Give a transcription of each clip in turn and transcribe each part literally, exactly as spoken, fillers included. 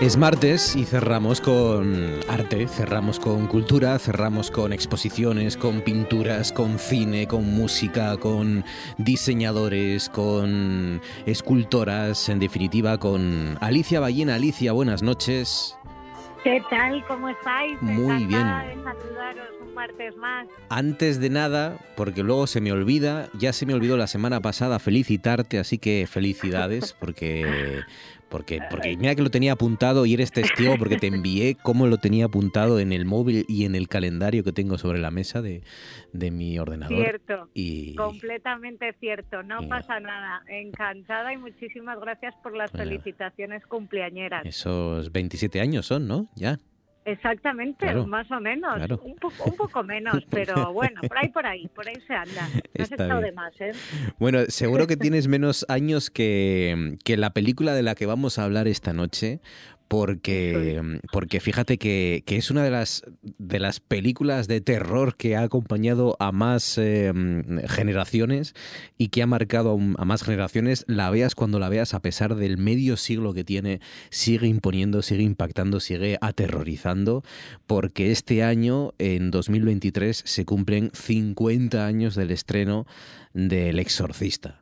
Es martes y cerramos con arte, cerramos con cultura, cerramos con exposiciones, con pinturas, con cine, con música, con diseñadores, con escultoras, en definitiva con Alicia Ballena. Alicia, buenas noches. ¿Qué tal? ¿Cómo estáis? Muy Encantada bien. de saludaros un martes más. Antes de nada, porque luego se me olvida, ya se me olvidó la semana pasada felicitarte, así que felicidades, porque porque porque mira que lo tenía apuntado y eres testigo porque te envié cómo lo tenía apuntado en el móvil y en el calendario que tengo sobre la mesa de, de mi ordenador. Cierto, Y, completamente cierto, no y pasa nada. Encantada y muchísimas gracias por las pues nada, felicitaciones cumpleañeras. esos veintisiete años son, ¿no? Ya, Exactamente, claro, más o menos, claro. un poco, un poco menos, pero bueno, por ahí, por ahí, por ahí se anda. No has Está echado bien. de más, ¿eh? Bueno, seguro que tienes menos años que, que la película de la que vamos a hablar esta noche, Eso es. porque, porque fíjate que, que es una de las, de las películas de terror que ha acompañado a más eh, generaciones y que ha marcado a, un- a más generaciones. La veas cuando la veas, a pesar del medio siglo que tiene, sigue imponiendo, sigue impactando, sigue aterrorizando, porque este año, en dos mil veintitrés, se cumplen cincuenta años del estreno del Exorcista.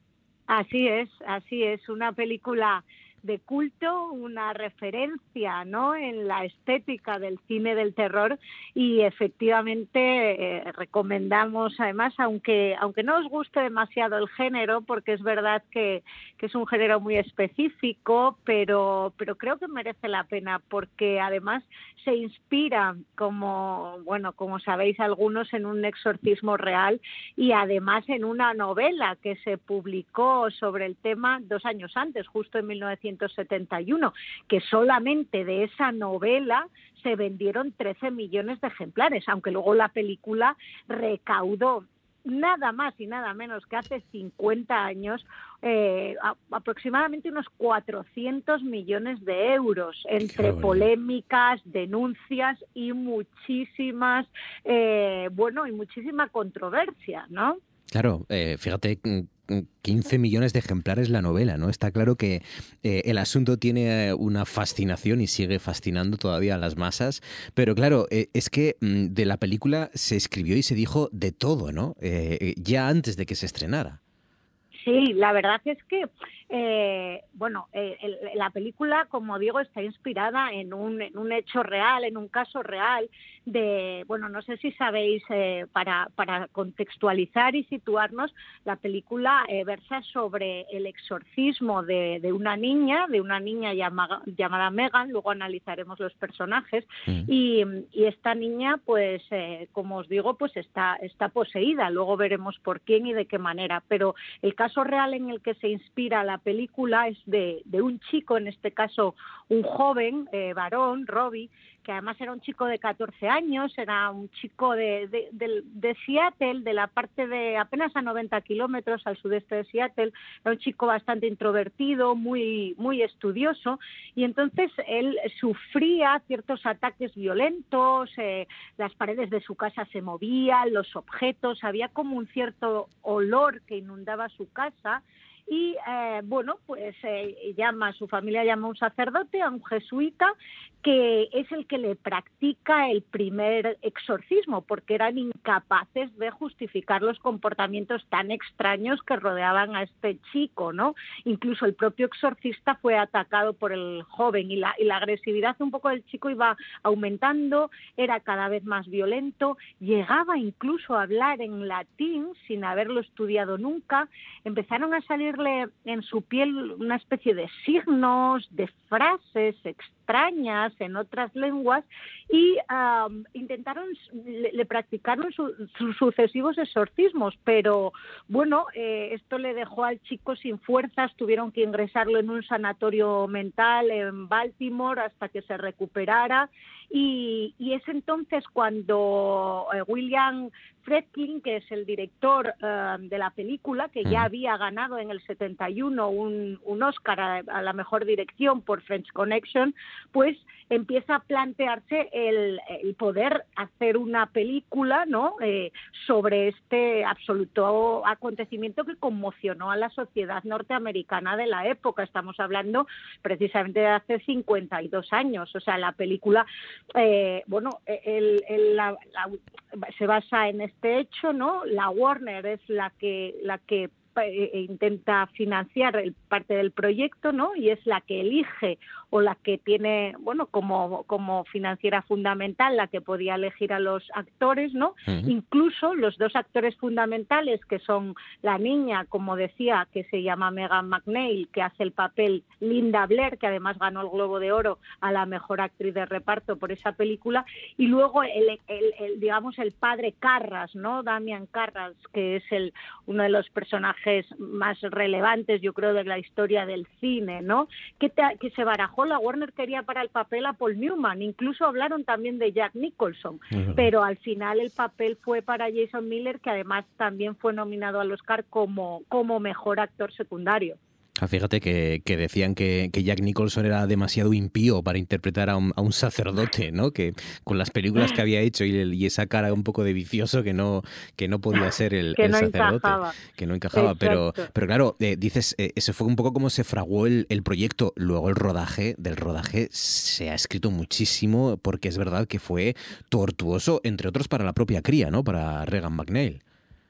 Así es, así es, una película de culto, una referencia, ¿no?, en la estética del cine del terror y efectivamente eh, recomendamos, además, aunque aunque no os guste demasiado el género, porque es verdad que, que es un género muy específico, pero pero creo que merece la pena porque además se inspira, como bueno, como sabéis algunos, en un exorcismo real y además en una novela que se publicó sobre el tema dos años antes, justo en mil novecientos setenta y uno, que solamente de esa novela se vendieron trece millones de ejemplares, aunque luego la película recaudó nada más y nada menos que hace cincuenta años eh, a, aproximadamente unos cuatrocientos millones de euros Qué entre barbaridad. polémicas, denuncias y muchísimas, eh, bueno, y muchísima controversia, ¿no? Claro, eh, fíjate, mm, mm, quince millones de ejemplares la novela, ¿no? Está claro que eh, el asunto tiene eh, una fascinación y sigue fascinando todavía a las masas, pero claro, eh, es que mm, de la película se escribió y se dijo de todo, ¿no? Eh, eh, ya antes de que se estrenara. Sí, la verdad es que, eh, bueno, eh, el, la película, como digo, está inspirada en un, en un hecho real, en un caso real de, bueno, no sé si sabéis, eh, para, para contextualizar y situarnos, la película eh, versa sobre el exorcismo de, de una niña, de una niña llama, llamada Megan, luego analizaremos los personajes, Mm. y, y esta niña, pues, eh, como os digo, pues está, está poseída, luego veremos por quién y de qué manera, pero el caso real en el que se inspira la película es de, de un chico, en este caso un joven eh, varón, Robbie, que además era un chico de catorce años, era un chico de, de, de, de Seattle, de la parte de apenas a noventa kilómetros al sudeste de Seattle, era un chico bastante introvertido, muy, muy estudioso, y entonces él sufría ciertos ataques violentos, eh, las paredes de su casa se movían, los objetos, había como un cierto olor que inundaba su casa. Y eh, bueno, pues eh, llama, su familia llama a un sacerdote, a un jesuita, que es el que le practica el primer exorcismo, porque eran incapaces de justificar los comportamientos tan extraños que rodeaban a este chico, ¿no? Incluso el propio exorcista fue atacado por el joven y la, y la agresividad un poco del chico iba aumentando, era cada vez más violento, llegaba incluso a hablar en latín sin haberlo estudiado nunca, empezaron a salirle en su piel una especie de signos, de frases extrañas en otras lenguas y um, intentaron, le, le practicaron su, sus sucesivos exorcismos, pero bueno, eh, esto le dejó al chico sin fuerzas, tuvieron que ingresarlo en un sanatorio mental en Baltimore hasta que se recuperara y, y es entonces cuando eh, William Friedkin, que es el director eh, de la película, que ya había ganado en el setenta y uno un, un Oscar a, a la mejor dirección por French Connection, pues empieza a plantearse el, el poder hacer una película, ¿no?, eh, sobre este absoluto acontecimiento que conmocionó a la sociedad norteamericana de la época. Estamos hablando precisamente de hace cincuenta y dos años. O sea, la película, eh, bueno, el, el, la, la, se basa en este hecho, ¿no? La Warner es la que la que eh, intenta financiar el, parte del proyecto, ¿no? Y es la que elige o la que tiene, bueno, como, como financiera fundamental, la que podía elegir a los actores, ¿no? Uh-huh. Incluso los dos actores fundamentales, que son la niña, como decía, que se llama Megan McNeil, que hace el papel Linda Blair, que además ganó el Globo de Oro a la mejor actriz de reparto por esa película, y luego el, el, el digamos el padre Carras, ¿no? Damian Carras, que es el uno de los personajes más relevantes, yo creo, de la historia del cine, ¿no? Que, te, que se barajó. La Warner quería para el papel a Paul Newman, incluso hablaron también de Jack Nicholson, uh-huh. pero al final el papel fue para Jason Miller, que además también fue nominado al Oscar como, como mejor actor secundario. Ah, fíjate que, que decían que, que Jack Nicholson era demasiado impío para interpretar a un, a un sacerdote, ¿no? Que con las películas que había hecho y, el, y esa cara un poco de vicioso que no que no podía ser el, que el no sacerdote, encajaba. que no encajaba. Pero, Exacto. pero claro, eh, dices, eh, ese fue un poco como se fraguó el, el proyecto. Luego el rodaje, del rodaje se ha escrito muchísimo, porque es verdad que fue tortuoso, entre otros para la propia cría, ¿no? Para Regan McNeil.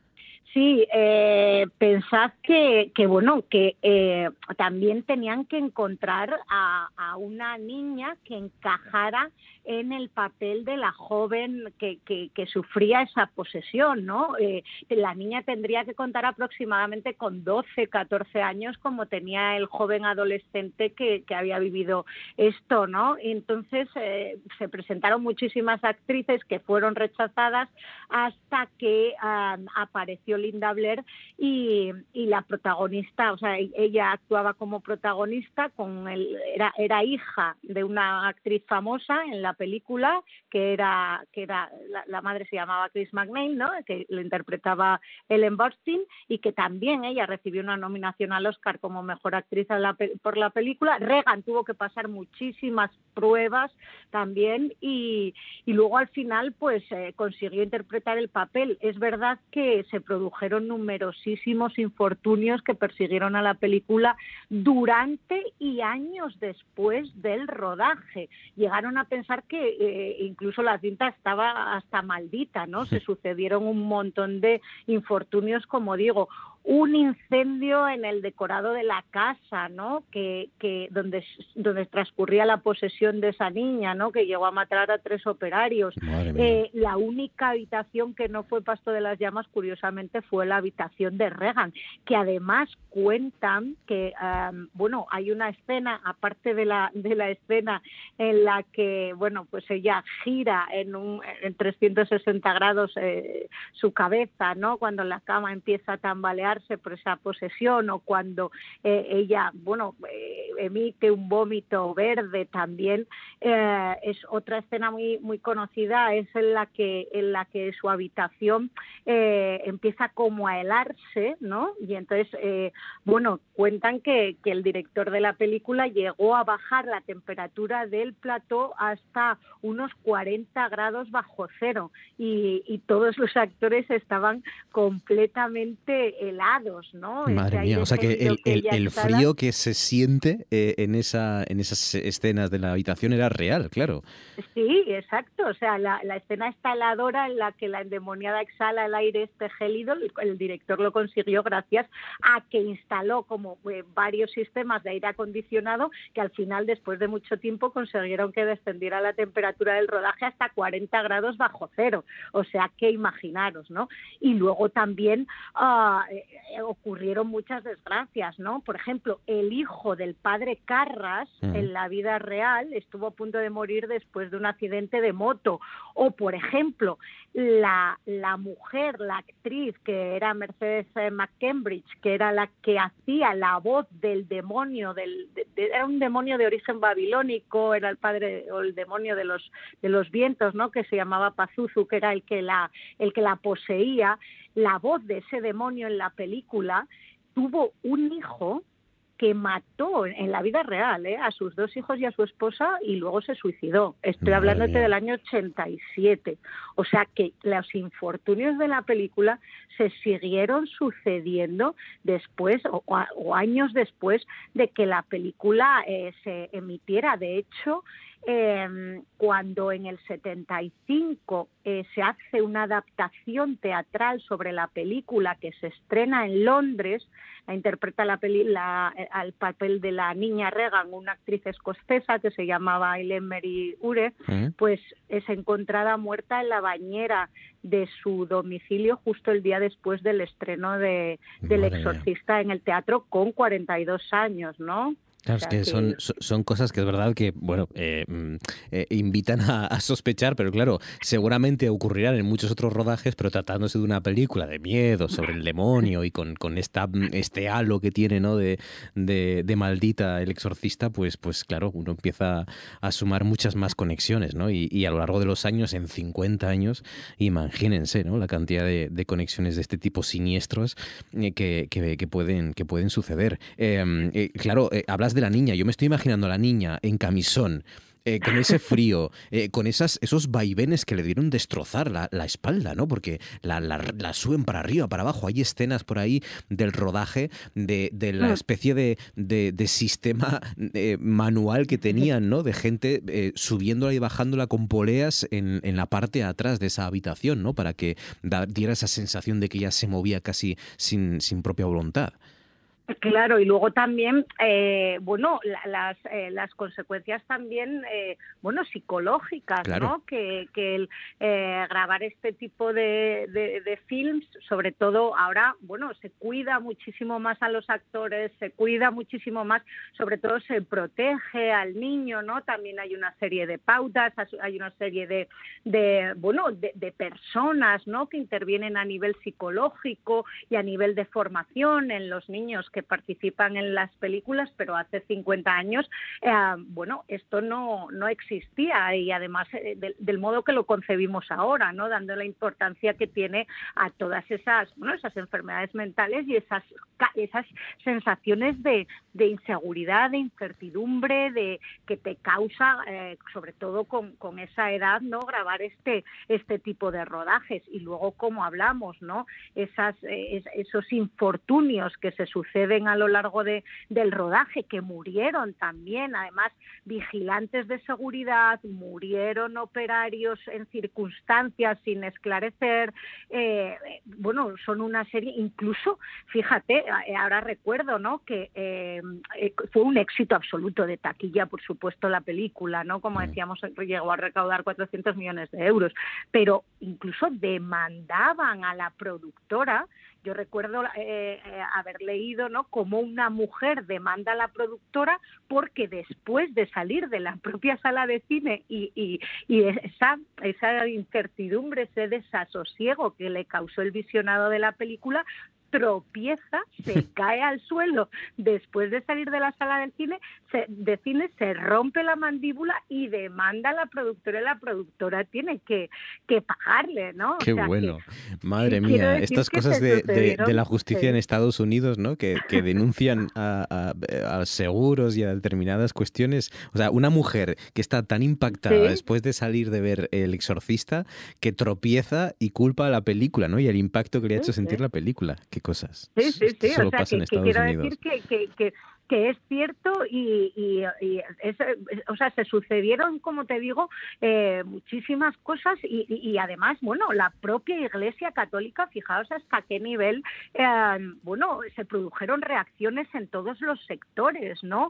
Sí, eh, pensad que, que bueno, que eh, también tenían que encontrar a, a una niña que encajara en el papel de la joven que, que, que sufría esa posesión, ¿no? Eh, la niña tendría que contar aproximadamente con doce, catorce años, como tenía el joven adolescente que, que había vivido esto, ¿no? Y entonces eh, se presentaron muchísimas actrices que fueron rechazadas hasta que uh, apareció Linda Blair y, y la protagonista, o sea, ella actuaba como protagonista, con el, era, era hija de una actriz famosa en la película, que era, que era la, la madre se llamaba Chris McNeil, ¿no?, que lo interpretaba Ellen Burstyn, y que también ella recibió una nominación al Oscar como mejor actriz la, por la película. Regan tuvo que pasar muchísimas pruebas también y, y luego al final pues eh, consiguió interpretar el papel. Es verdad que se produjeron numerosísimos infortunios que persiguieron a la película durante y años después del rodaje. Llegaron a pensar que eh, incluso la cinta estaba hasta maldita, ¿no? Se sucedieron un montón de infortunios, como digo. Un incendio en el decorado de la casa, ¿no?, que, que donde, donde transcurría la posesión de esa niña, ¿no?, que llegó a matar a tres operarios. Eh, la única habitación que no fue pasto de las llamas, curiosamente, fue la habitación de Regan, que además cuentan que, um, bueno, hay una escena, aparte de la, de la escena en la que, bueno, pues ella gira en, un, en trescientos sesenta grados eh, su cabeza, ¿no?, cuando la cama empieza a tambalear por esa posesión, o cuando eh, ella, bueno, eh, emite un vómito verde también. Eh, es otra escena muy muy conocida, es en la que en la que su habitación eh, empieza como a helarse, ¿no? Y entonces, eh, bueno, cuentan que, que el director de la película llegó a bajar la temperatura del plató hasta unos cuarenta grados bajo cero, y, y todos los actores estaban completamente helados, ¿no? Madre mía, o sea que el, que el, el exhala... frío que se siente eh, en esa en esas escenas de la habitación era real, claro. Sí, exacto. O sea, la, la escena esta heladora en la que la endemoniada exhala el aire este gélido, el, el director lo consiguió gracias a que instaló como eh, varios sistemas de aire acondicionado que al final, después de mucho tiempo, consiguieron que descendiera la temperatura del rodaje hasta cuarenta grados bajo cero. O sea, que imaginaros, ¿no? Y luego también uh, ocurrieron muchas desgracias, ¿no? Por ejemplo, el hijo del padre Carras, uh-huh. en la vida real, estuvo a punto de morir después de un accidente de moto. O, por ejemplo, la, la mujer, la actriz, que era Mercedes McCambridge, que era la que hacía la voz del demonio, del, de, de, era un demonio de origen babilónico, era el padre o el demonio de los, de los vientos, ¿no? Que se llamaba Pazuzu, que era el que la, el que la poseía. La voz de ese demonio en la película tuvo un hijo que mató en la vida real, ¿eh? A sus dos hijos y a su esposa y luego se suicidó. Estoy hablándote del año ochenta y siete. O sea que los infortunios de la película se siguieron sucediendo después o, o años después de que la película eh, se emitiera. De hecho, eh, cuando en el setenta y cinco eh, se hace una adaptación teatral sobre la película que se estrena en Londres, la interpreta la peli, la, al papel de la niña Regan, una actriz escocesa que se llamaba Ellen Mary Ure, ¿eh? Pues es encontrada muerta en la bañera de su domicilio justo el día después del estreno de, del Madre Exorcista mía. En el teatro con cuarenta y dos años, ¿no? Claro, o sea, es que, que son, son cosas que es verdad que, bueno, eh, eh, invitan a, a sospechar, pero claro, seguramente ocurrirán en muchos otros rodajes, pero tratándose de una película de miedo sobre el demonio y con, con esta, este halo que tiene, ¿no? de, de, de maldita El Exorcista, pues, pues claro, uno empieza a sumar muchas más conexiones, ¿no? Y, y a lo largo de los años, en cincuenta años, imagínense, ¿no? La cantidad de, de conexiones de este tipo siniestros eh, que, que, que, pueden, que pueden suceder. Eh, eh, claro, eh, hablas de la niña. Yo me estoy imaginando a la niña en camisón, eh, con ese frío, eh, con esas, esos vaivenes que le dieron destrozar la, la espalda, ¿no? Porque la, la, la suben para arriba, para abajo. Hay escenas por ahí del rodaje de, de la especie de, de, de sistema eh, manual que tenían, ¿no? De gente eh, subiéndola y bajándola con poleas en, en la parte de atrás de esa habitación, ¿no? Para que da, diera esa sensación de que ella se movía casi sin, sin propia voluntad. Claro, y luego también, eh, bueno, la, las eh, las consecuencias también, eh, bueno, psicológicas, claro. ¿no? Que, que el eh, grabar este tipo de, de, de films, sobre todo ahora, bueno, se cuida muchísimo más a los actores, se cuida muchísimo más, sobre todo se protege al niño, ¿no? También hay una serie de pautas, hay una serie de, de bueno, de, de personas, ¿no? Que intervienen a nivel psicológico y a nivel de formación en los niños que participan en las películas, pero hace cincuenta años, eh, bueno, esto no, no existía y además eh, de, del modo que lo concebimos ahora, ¿no? Dando la importancia que tiene a todas esas, bueno, esas enfermedades mentales y esas, esas sensaciones de, de inseguridad, de incertidumbre, de que te causa, eh, sobre todo con, con esa edad, ¿no? Grabar este, este tipo de rodajes y luego, como hablamos, ¿no? Esas, eh, esos infortunios que se suceden a lo largo de, del rodaje, que murieron también, además, vigilantes de seguridad, murieron operarios en circunstancias sin esclarecer, eh, bueno, son una serie, incluso, fíjate, ahora recuerdo, ¿no?, que eh, fue un éxito absoluto de taquilla, por supuesto, la película, ¿no?, como decíamos, llegó a recaudar cuatrocientos millones de euros, pero incluso demandaban a la productora. Yo recuerdo eh, eh, haber leído, ¿no?, cómo una mujer demanda a la productora porque después de salir de la propia sala de cine y, y, y esa, esa incertidumbre, ese desasosiego que le causó el visionado de la película, tropieza, se cae al suelo después de salir de la sala del cine, se, de cine, se rompe la mandíbula y demanda a la productora y la productora tiene que, que pagarle, ¿no? Qué o sea, bueno, que, madre mía, estas cosas de, de, de la justicia sí. en Estados Unidos, ¿no? Que, que denuncian a, a, a seguros y a determinadas cuestiones. O sea, una mujer que está tan impactada ¿sí? después de salir de ver El Exorcista que tropieza y culpa a la película, ¿no? Y el impacto que le ha hecho sí, sentir sí. la película. Qué cosas. Sí, sí, sí. Solo o sea, pasa que, en Estados que quiero Unidos. decir que, que, que que es cierto y, y, y es, o sea, se sucedieron, como te digo, eh, muchísimas cosas y, y, y además, bueno, la propia Iglesia Católica, fijaos hasta qué nivel, eh, bueno, se produjeron reacciones en todos los sectores, ¿no?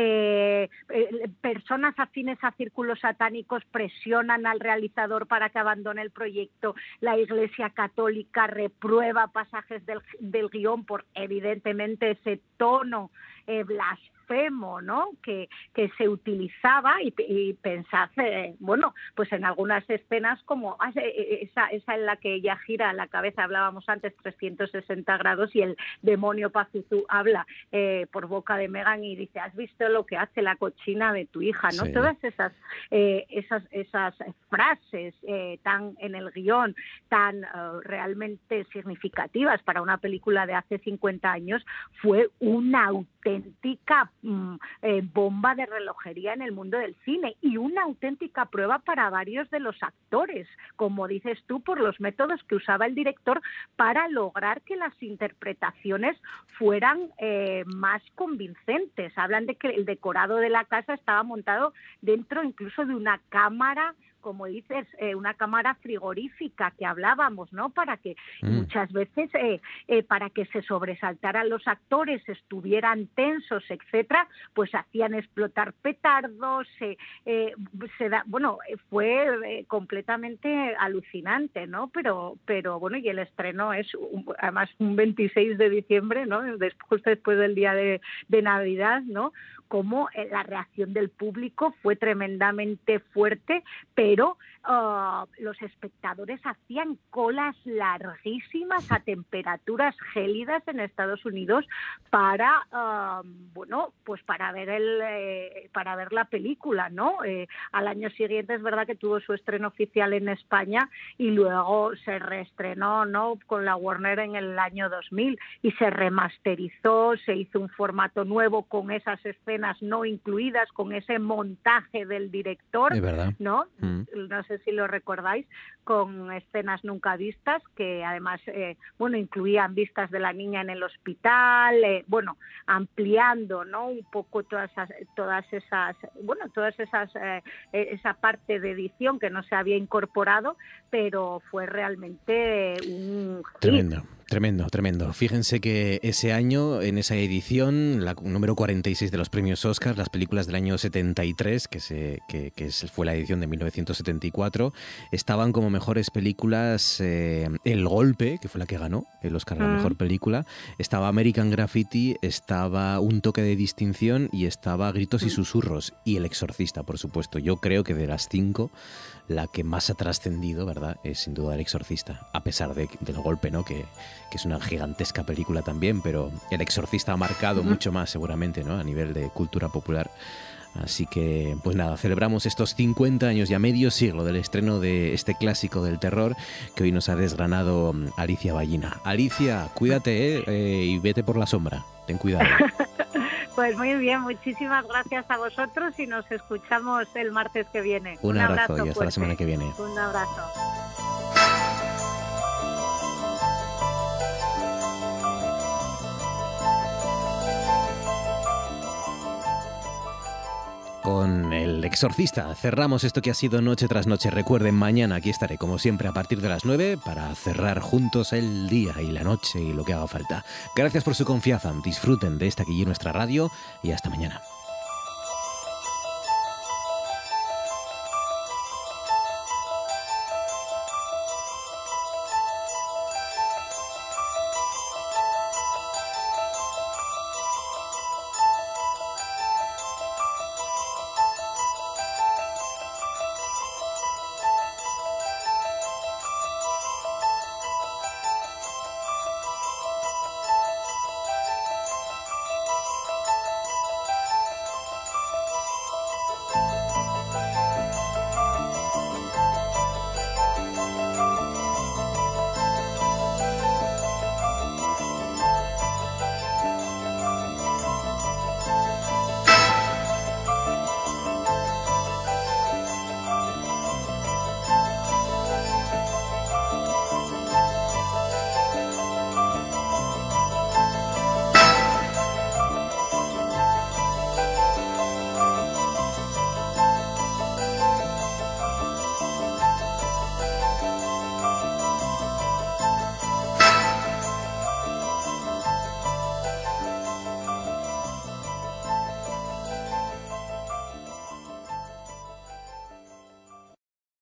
Eh, eh, personas afines a círculos satánicos presionan al realizador para que abandone el proyecto, la Iglesia Católica reprueba pasajes del, del guión por, evidentemente, ese tono eh, blasfemo, ¿no? que, que se utilizaba y, y pensad, eh, bueno, pues en algunas escenas como esa, esa en la que ella gira la cabeza, hablábamos antes, trescientos sesenta grados y el demonio Pazuzu habla eh, por boca de Megan y dice, ¿has visto lo que hace la cochina de tu hija? ¿No? Sí. Todas esas, eh, esas, esas frases eh, tan en el guión, tan uh, realmente significativas para una película de hace cincuenta años, fue una auténtica mm, eh, bomba de relojería en el mundo del cine y una auténtica prueba para varios de los actores, como dices tú, por los métodos que usaba el director para lograr que las interpretaciones fueran eh, más convincentes. Hablan de que el decorado de la casa estaba montado dentro incluso de una cámara, como dices, eh, una cámara frigorífica que hablábamos, ¿no? Para que mm. muchas veces, eh, eh, para que se sobresaltaran los actores, estuvieran tensos, etcétera, pues hacían explotar petardos, eh, eh, se da, bueno, fue eh, completamente alucinante, ¿no? Pero, pero bueno, y el estreno es un, además un veintiséis de diciembre, ¿no? Después, después del día de, de Navidad, ¿no? Como la reacción del público fue tremendamente fuerte, pero uh, los espectadores hacían colas larguísimas a temperaturas gélidas en Estados Unidos para, uh, bueno, pues para ver el, eh, para ver la película, ¿no? Eh, al año siguiente es verdad que tuvo su estreno oficial en España y luego se reestrenó, ¿no? Con la Warner en el año dos mil y se remasterizó, se hizo un formato nuevo con esas escenas no incluidas, con ese montaje del director, es verdad. ¿no? Mm. No sé si lo recordáis, con escenas nunca vistas, que además, eh, bueno, incluían vistas de la niña en el hospital, eh, bueno, ampliando, ¿no? Un poco todas esas, todas esas, bueno, todas esas, eh, esa parte de edición que no se había incorporado, pero fue realmente un hit. Tremendo. Tremendo, tremendo. Fíjense que ese año, en esa edición, la número cuarenta y seis de los premios Oscar, las películas del año setenta y tres, que, se, que, que fue la edición de mil novecientos setenta y cuatro, estaban como mejores películas eh, El Golpe, que fue la que ganó el Oscar a la mm. mejor película, estaba American Graffiti, estaba Un toque de distinción y estaba Gritos y susurros y El Exorcista, por supuesto. Yo creo que de las cinco, la que más ha trascendido, ¿verdad?, es sin duda El Exorcista, a pesar de, del Golpe, ¿no?, que, que es una gigantesca película también, pero El Exorcista ha marcado uh-huh. mucho más seguramente, ¿no?, a nivel de cultura popular. Así que, pues nada, celebramos estos cincuenta años, ya medio siglo, del estreno de este clásico del terror que hoy nos ha desgranado Alicia Ballina. Alicia, cuídate, ¿eh? Eh, y vete por la sombra, ten cuidado. Pues muy bien, muchísimas gracias a vosotros y nos escuchamos el martes que viene. Un, Un abrazo, abrazo y hasta fuerte. La semana que viene. Un abrazo. Con El Exorcista cerramos esto que ha sido Noche tras Noche. Recuerden, mañana aquí estaré como siempre a partir de las nueve para cerrar juntos el día y la noche y lo que haga falta. Gracias por su confianza, disfruten de esta que es nuestra radio y hasta mañana.